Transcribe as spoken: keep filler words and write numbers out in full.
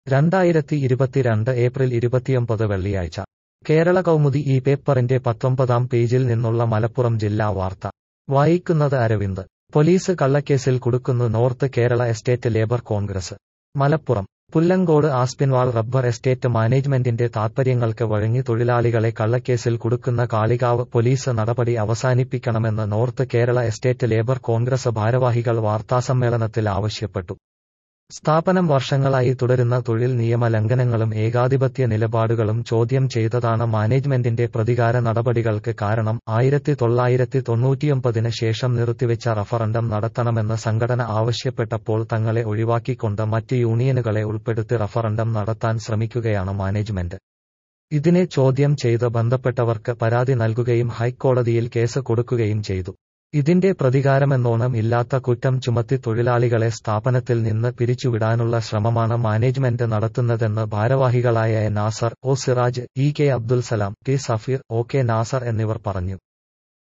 രണ്ടായിരത്തി ഇരുപത്തിരണ്ട് ഏപ്രിൽ ഇരുപത്തിയൊമ്പത് വെള്ളിയാഴ്ച കേരള കൗമുദി ഈ പേപ്പറിന്റെ പത്തൊമ്പതാം പേജിൽ നിന്നുള്ള മലപ്പുറം ജില്ലാ വാർത്ത വായിക്കുന്നത് അരവിന്ദ്. പോലീസ് കള്ളക്കേസിൽ കുടുക്കുന്നു North Kerala Estate Labour Congress. Malappuram. Pullangode Aspinwall rubber estate മാനേജ്മെന്റിന്റെ താത്പര്യങ്ങൾക്ക് വഴങ്ങി തൊഴിലാളികളെ കള്ളക്കേസിൽ കുടുക്കുന്ന കാളികാവ് പോലീസ് നടപടി അവസാനിപ്പിക്കണമെന്ന് North Kerala Estate Labour Congress ഭാരവാഹികൾ വാർത്താസമ്മേളനത്തിൽ ആവശ്യപ്പെട്ടു. സ്ഥാപനം വർഷങ്ങളായി തുടരുന്ന തൊഴിൽ നിയമ ലംഘനങ്ങളും ഏകാധിപത്യ നിലപാടുകളും ചോദ്യം ചെയ്തതാണ് മാനേജ്മെന്റിന്റെ പ്രതികാര നടപടികൾക്ക് കാരണം. ആയിരത്തി തൊള്ളായിരത്തി തൊണ്ണൂറ്റിയൊമ്പതിന് ശേഷം നിർത്തിവെച്ച റഫറണ്ടം നടത്തണമെന്ന് സംഘടന ആവശ്യപ്പെട്ടപ്പോൾ തങ്ങളെ ഒഴിവാക്കിക്കൊണ്ട് മറ്റ് യൂണിയനുകളെ ഉൾപ്പെടുത്തി റഫറണ്ടം നടത്താൻ ശ്രമിക്കുകയാണ് മാനേജ്മെന്റ്. ഇതിനെ ചോദ്യം ചെയ്ത് ബന്ധപ്പെട്ടവർക്ക് പരാതി നൽകുകയും ഹൈക്കോടതിയിൽ കേസ് കൊടുക്കുകയും ചെയ്തു. ഇതിന്റെ പ്രതികാരമെന്നോണം ഇല്ലാത്ത കുറ്റം ചുമത്തി തൊഴിലാളികളെ സ്ഥാപനത്തിൽ നിന്ന് പിരിച്ചുവിടാനുള്ള ശ്രമമാണ് മാനേജ്മെന്റ് നടത്തുന്നതെന്ന് ഭാരവാഹികളായ A Nasar, O Siraj, E K Abdul Salam, T Safeer, O K Nasar എന്നിവർ പറഞ്ഞു.